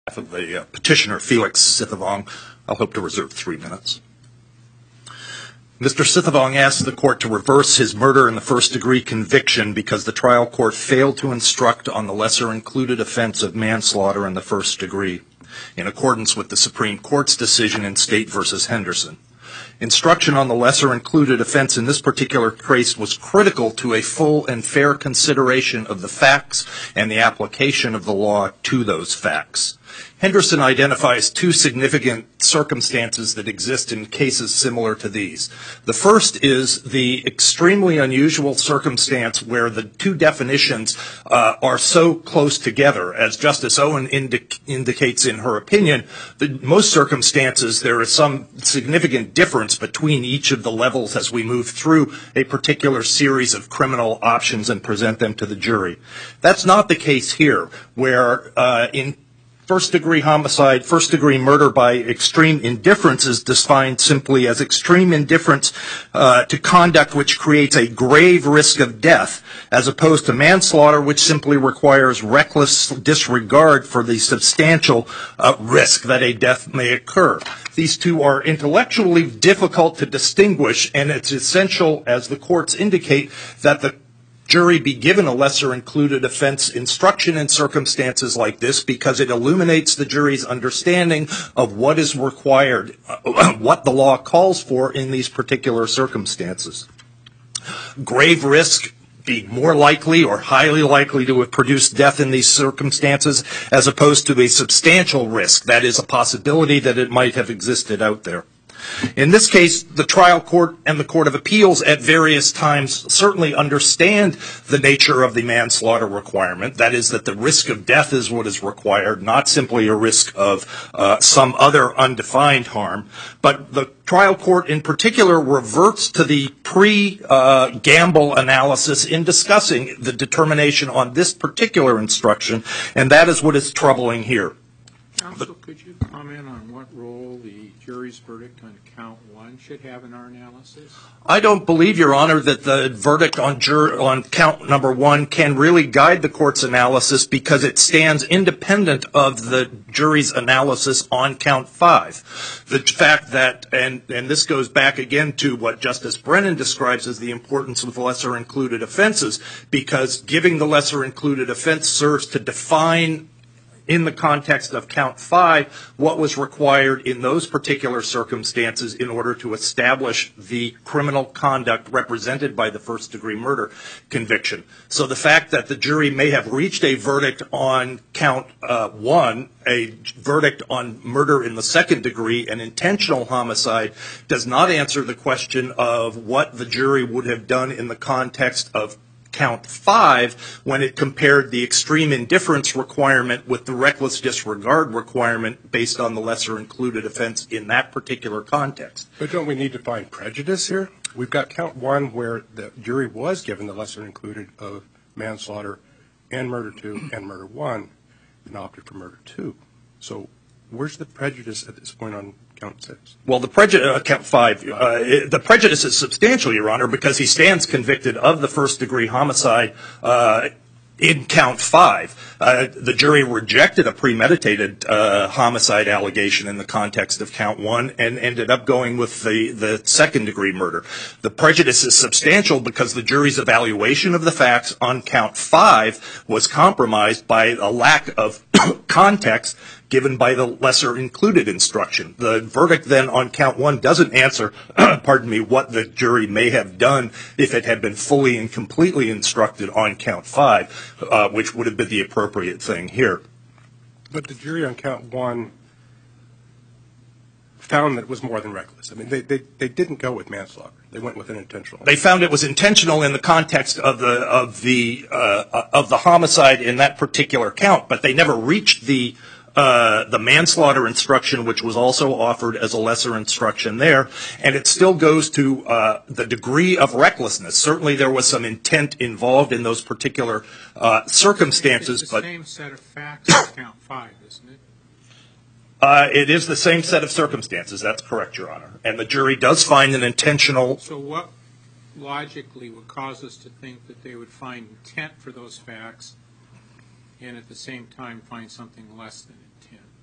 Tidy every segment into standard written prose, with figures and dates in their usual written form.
Of the petitioner Felix Sithavong, I'll hope to reserve 3 minutes. Mr. Sithavong asked the court to reverse his murder in the first-degree conviction because the trial court failed to instruct on the lesser-included offense of manslaughter in the first degree, in accordance with the Supreme Court's decision in State v. Henderson. Instruction on the lesser-included offense in this particular case was critical to a full and fair consideration of the facts and the application of the law to those facts. Henderson identifies 2 significant circumstances that exist in cases similar to these. The first is the extremely unusual circumstance where the 2 definitions are so close together. As Justice Owen indicates in her opinion, in most circumstances there is some significant difference between each of the levels as we move through a particular series of criminal options and present them to the jury. That's not the case here, where in first-degree homicide, first-degree murder by extreme indifference is defined simply as extreme indifference to conduct which creates a grave risk of death, as opposed to manslaughter, which simply requires reckless disregard for the substantial risk that a death may occur. These 2 are intellectually difficult to distinguish, and it's essential, as the courts indicate, that the jury be given a lesser-included offense instruction in circumstances like this because it illuminates the jury's understanding of what is required, what the law calls for in these particular circumstances. Grave risk being more likely or highly likely to have produced death in these circumstances as opposed to a substantial risk, that is, a possibility that it might have existed out there. In this case, the trial court and the Court of Appeals at various times certainly understand the nature of the manslaughter requirement. That is, that the risk of death is what is required, not simply a risk of some other undefined harm. But the trial court in particular reverts to the pre-Gamble analysis in discussing the determination on this particular instruction, and that is what is troubling here. Counsel, could you comment on what role the jury's verdict on count 1 should have in our analysis? I don't believe, Your Honor, that the verdict on count number 1 can really guide the court's analysis because it stands independent of the jury's analysis on count 5. The fact that, and this goes back again to what Justice Brennan describes as the importance of lesser-included offenses, because giving the lesser-included offense serves to define in the context of count 5, what was required in those particular circumstances in order to establish the criminal conduct represented by the first-degree murder conviction. So the fact that the jury may have reached a verdict on count 1, a verdict on murder in the second degree, an intentional homicide, does not answer the question of what the jury would have done in the context of count 5 when it compared the extreme indifference requirement with the reckless disregard requirement based on the lesser-included offense in that particular context. But don't we need to find prejudice here? We've got count 1 where the jury was given the lesser-included of manslaughter and murder 2 and murder 1 and opted for murder 2. So where's the prejudice at this point on count 6? Well, count 5, the prejudice is substantial, Your Honor, because he stands convicted of the first-degree homicide in count 5. The jury rejected a premeditated homicide allegation in the context of count 1 and ended up going with the second-degree murder. The prejudice is substantial because the jury's evaluation of the facts on count 5 was compromised by a lack of context given by the lesser-included instruction. The verdict then on count 1 doesn't answer, what the jury may have done if it had been fully and completely instructed on count 5, which would have been the appropriate thing here. But the jury on count 1 found that it was more than reckless. I mean, they didn't go with manslaughter. They went with an intentional. They found it was intentional in the context of the homicide in that particular count, but they never reached the manslaughter instruction, which was also offered as a lesser instruction there, and it still goes to the degree of recklessness. Certainly there was some intent involved in those particular circumstances. It's the same set of facts as count 5, isn't it? It is the same set of circumstances. That's correct, Your Honor. And the jury does find an intentional. So what logically would cause us to think that they would find intent for those facts and at the same time find something less than intent?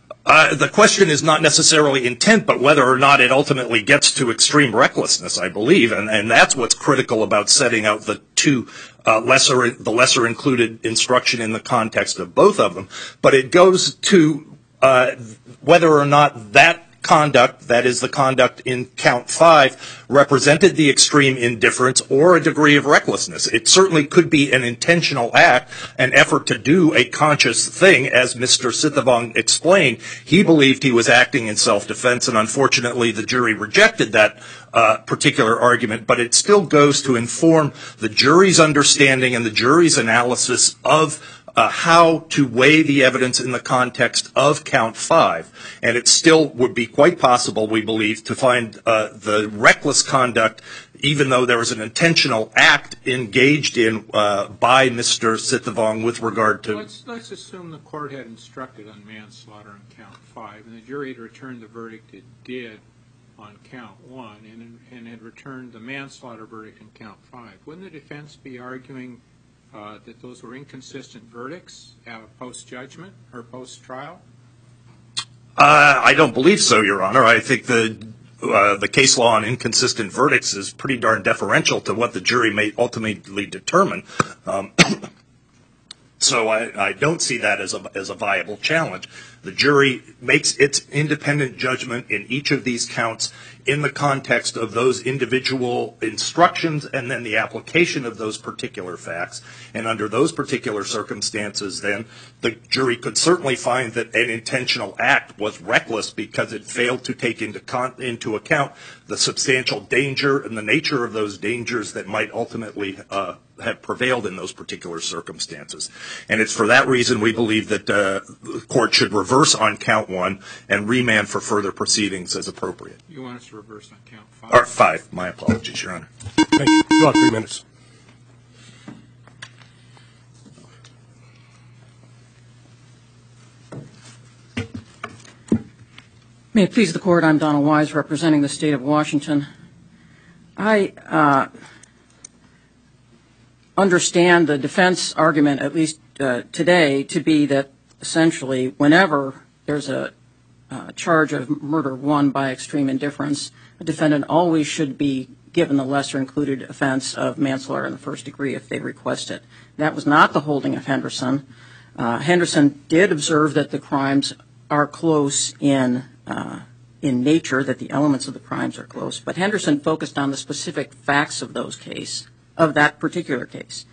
The question is not necessarily intent, but whether or not it ultimately gets to extreme recklessness, I believe, and that's what's critical about setting out the lesser included instruction in the context of both of them. But it goes to whether or not that conduct, that is the conduct in count 5, represented the extreme indifference or a degree of recklessness. It certainly could be an intentional act, an effort to do a conscious thing. As Mr. Sithavong explained, he believed he was acting in self-defense, and unfortunately the jury rejected that particular argument, but it still goes to inform the jury's understanding and the jury's analysis of how to weigh the evidence in the context of count 5. And it still would be quite possible, we believe, to find the reckless conduct, even though there was an intentional act engaged in by Mr. Sithavong with regard to... Let's assume the court had instructed on manslaughter on count 5, and the jury had returned the verdict it did on count 1, and had returned the manslaughter verdict in count 5. Wouldn't the defense be arguing that those were inconsistent verdicts post-judgment or post-trial? I don't believe so, Your Honor. I think the case law on inconsistent verdicts is pretty darn deferential to what the jury may ultimately determine. So I don't see that as a viable challenge. The jury makes its independent judgment in each of these counts in the context of those individual instructions and then the application of those particular facts. And under those particular circumstances, then, the jury could certainly find that an intentional act was reckless because it failed to take into account the substantial danger and the nature of those dangers that might ultimately have prevailed in those particular circumstances. And it's for that reason we believe that the court should reverse on count 1 and remand for further proceedings as appropriate. You want us to reverse on count 5? Or 5. My apologies, Your Honor. Thank you. You have 3 minutes. May it please the Court, I'm Donald Wise, representing the State of Washington. I understand the defense argument, at least today, to be that essentially whenever there's a charge of murder won by extreme indifference, a defendant always should be given the lesser included offense of manslaughter in the first degree if they request it. That was not the holding of Henderson. Henderson did observe that the crimes are close in nature, that the elements of the crimes are close, but Henderson focused on the specific facts of of that particular case.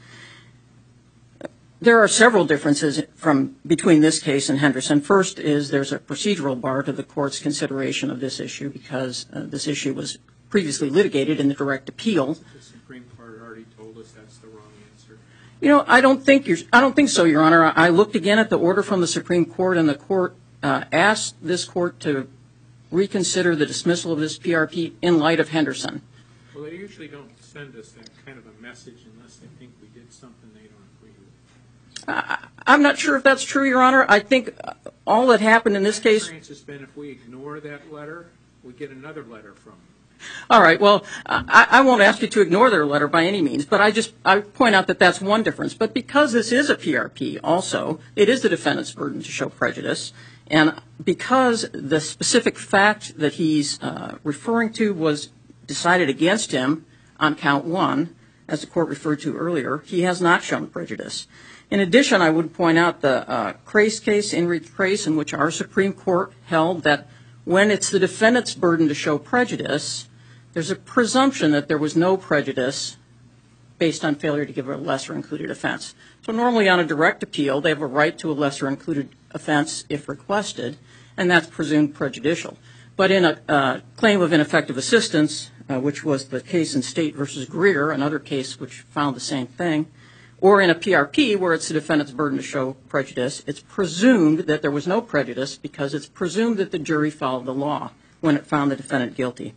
There are several differences between this case and Henderson. First is there's a procedural bar to the court's consideration of this issue because this issue was previously litigated in the direct appeal. The Supreme Court already told us that's the wrong answer. You know, I don't think so, Your Honor. I looked again at the order from the Supreme Court, and the court asked this court to reconsider the dismissal of this PRP in light of Henderson. Well, they usually don't send us that kind of a message unless they think we did something they don't agree with. I'm not sure if that's true, Your Honor. I think all that happened in this case... My experience has been if we ignore that letter, we get another letter from them. All right. Well, I won't ask you to ignore their letter by any means, but I point out that that's one difference. But because this is a PRP also, it is the defendant's burden to show prejudice. And because the specific fact that he's referring to was decided against him on count 1, as the court referred to earlier, he has not shown prejudice. In addition, I would point out the Crace case, Enrique Crace, in which our Supreme Court held that when it's the defendant's burden to show prejudice, there's a presumption that there was no prejudice based on failure to give a lesser included offense. So normally on a direct appeal, they have a right to a lesser included offense if requested, and that's presumed prejudicial. But in a claim of ineffective assistance, which was the case in State v. Greer, another case which found the same thing, or in a PRP where it's the defendant's burden to show prejudice, it's presumed that there was no prejudice because it's presumed that the jury followed the law when it found the defendant guilty.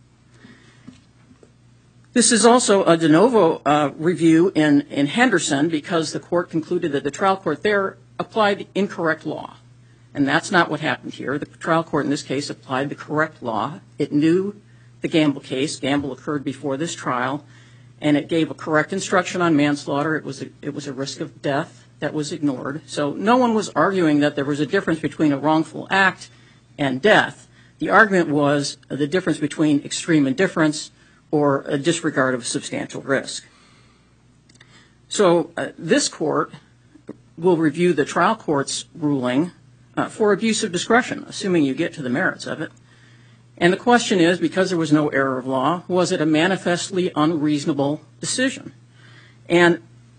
This is also a de novo review in Henderson because the court concluded that the trial court there applied incorrect law. And that's not what happened here. The trial court in this case applied the correct law. It knew the Gamble case. Gamble occurred before this trial. And it gave a correct instruction on manslaughter. It was a risk of death that was ignored. So no one was arguing that there was a difference between a wrongful act and death. The argument was the difference between extreme indifference or a disregard of substantial risk. So this court will review the trial court's ruling for abuse of discretion, assuming you get to the merits of it. And the question is, because there was no error of law, was it a manifestly unreasonable decision? And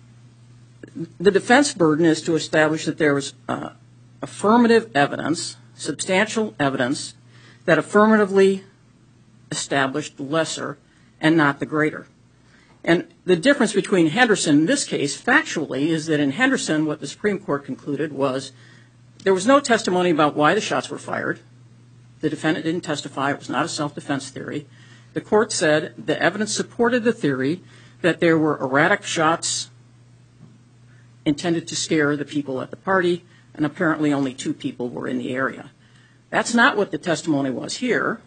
the defense burden is to establish that there was affirmative evidence, substantial evidence, that affirmatively established the lesser and not the greater. And the difference between Henderson in this case, factually, is that in Henderson, what the Supreme Court concluded was there was no testimony about why the shots were fired. The defendant didn't testify. It was not a self-defense theory. The court said the evidence supported the theory that there were erratic shots intended to scare the people at the party, and apparently only 2 people were in the area. That's not what the testimony was here.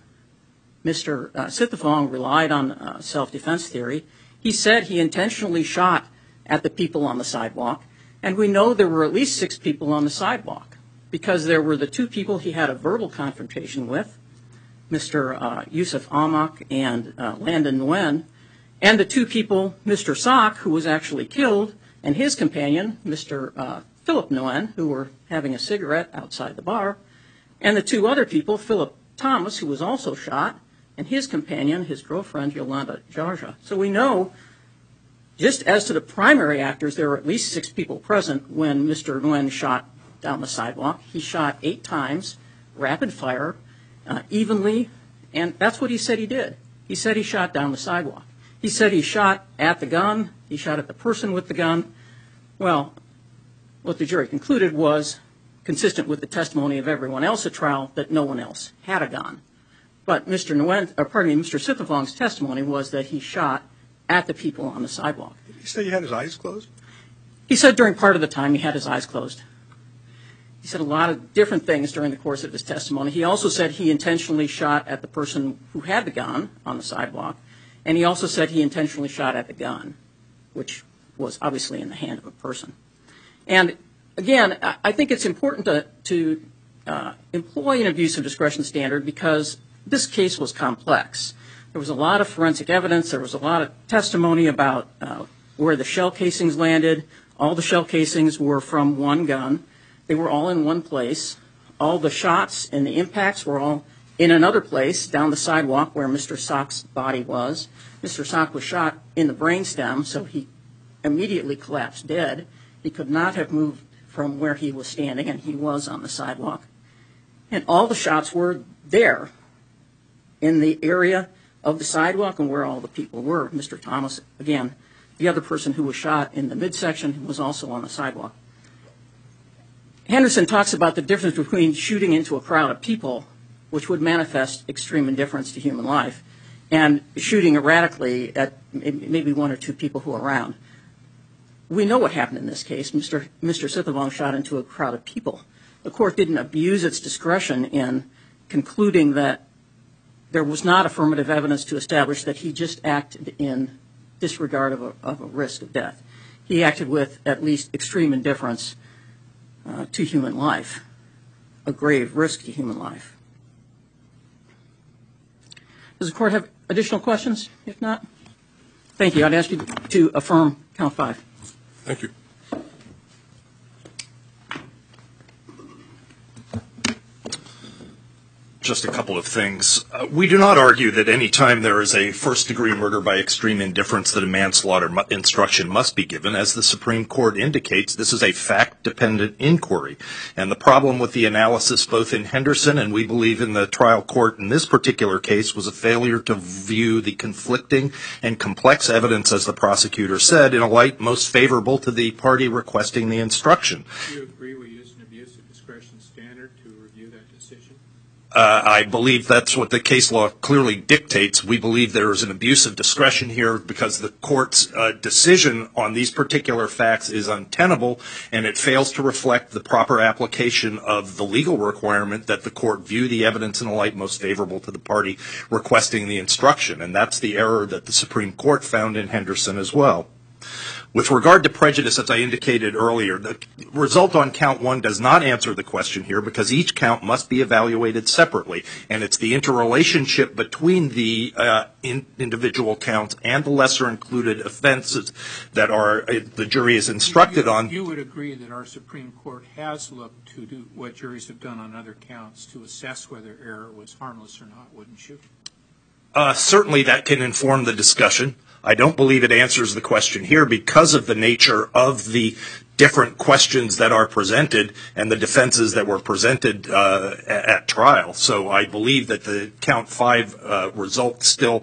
Mr. Sithafong relied on self-defense theory. He said he intentionally shot at the people on the sidewalk, and we know there were at least 6 people on the sidewalk because there were the 2 people he had a verbal confrontation with, Mr. Yusuf Ahmak and Landon Nguyen, and the 2 people, Mr. Sock, who was actually killed, and his companion, Mr. Philip Nguyen, who were having a cigarette outside the bar, and the 2 other people, Philip Thomas, who was also shot, and his companion, his girlfriend, Yolanda Jarja. So we know, just as to the primary actors, there were at least 6 people present when Mr. Nguyen shot down the sidewalk. He shot 8 times, rapid fire, evenly, and that's what he said he did. He said he shot down the sidewalk. He said he shot at the gun. He shot at the person with the gun. Well, what the jury concluded was consistent with the testimony of everyone else at trial that no one else had a gun. But Mr. Sithafong's testimony was that he shot at the people on the sidewalk. Did he say he had his eyes closed? He said during part of the time he had his eyes closed. He said a lot of different things during the course of his testimony. He also said he intentionally shot at the person who had the gun on the sidewalk, and he also said he intentionally shot at the gun, which was obviously in the hand of a person. And again, I think it's important to employ an abuse of discretion standard because this case was complex. There was a lot of forensic evidence. There was a lot of testimony about where the shell casings landed. All the shell casings were from one gun. They were all in one place. All the shots and the impacts were all in another place down the sidewalk where Mr. Sock's body was. Mr. Sock was shot in the brainstem, so he immediately collapsed dead. He could not have moved from where he was standing, and he was on the sidewalk. And all the shots were there in the area of the sidewalk and where all the people were. Mr. Thomas, again, the other person who was shot in the midsection, was also on the sidewalk. Henderson talks about the difference between shooting into a crowd of people, which would manifest extreme indifference to human life, and shooting erratically at maybe 1 or 2 people who are around. We know what happened in this case. Mr. Sithafong shot into a crowd of people. The court didn't abuse its discretion in concluding that there was not affirmative evidence to establish that he just acted in disregard of a risk of death. He acted with at least extreme indifference to human life, a grave risk to human life. Does the court have additional questions? If not, thank you. I'd ask you to affirm count 5. Thank you. Just a couple of things. We do not argue that any time there is a first-degree murder by extreme indifference that a manslaughter instruction must be given. As the Supreme Court indicates, this is a fact-dependent inquiry. And the problem with the analysis both in Henderson and we believe in the trial court in this particular case was a failure to view the conflicting and complex evidence, as the prosecutor said, in a light most favorable to the party requesting the instruction. Do you agree we use an abuse of discretion standard to review that decision? I believe that's what the case law clearly dictates. We believe there is an abuse of discretion here because the court's decision on these particular facts is untenable, and it fails to reflect the proper application of the legal requirement that the court view the evidence in a light most favorable to the party requesting the instruction. And that's the error that the Supreme Court found in Henderson as well. With regard to prejudice, as I indicated earlier, the result on count 1 does not answer the question here because each count must be evaluated separately, and it's the interrelationship between the individual counts and the lesser included offenses that the jury is instructed on. You would agree that our Supreme Court has looked to do what juries have done on other counts to assess whether error was harmless or not, wouldn't you? Certainly that can inform the discussion. I don't believe it answers the question here because of the nature of the different questions that are presented and the defenses that were presented at trial. So I believe that the count 5 result still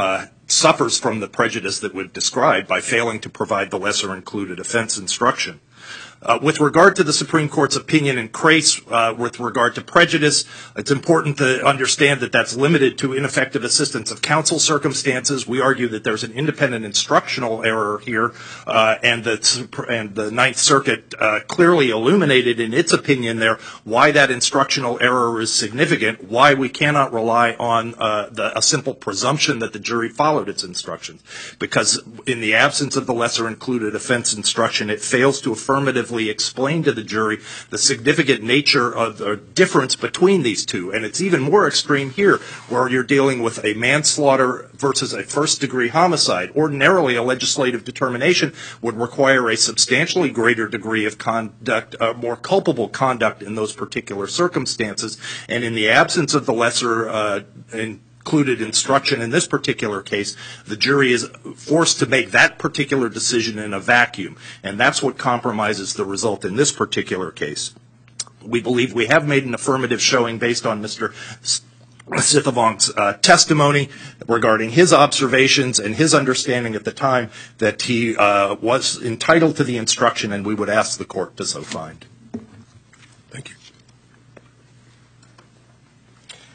suffers from the prejudice that we've described by failing to provide the lesser included offense instruction. With regard to the Supreme Court's opinion in Crace with regard to prejudice, it's important to understand that that's limited to ineffective assistance of counsel circumstances. We argue that there's an independent instructional error here, and the Ninth Circuit clearly illuminated in its opinion there why that instructional error is significant, why we cannot rely on a simple presumption that the jury followed its instructions. Because in the absence of the lesser included offense instruction, it fails to affirmatively explain to the jury the significant nature of the difference between these two. And it's even more extreme here, where you're dealing with a manslaughter versus a first-degree homicide. Ordinarily, a legislative determination would require a substantially greater degree of conduct, more culpable conduct in those particular circumstances. And in the absence of the lesser included instruction in this particular case, the jury is forced to make that particular decision in a vacuum, and that's what compromises the result in this particular case. We believe we have made an affirmative showing based on Mr. Sithavong's testimony regarding his observations and his understanding at the time that he was entitled to the instruction, and we would ask the court to so find.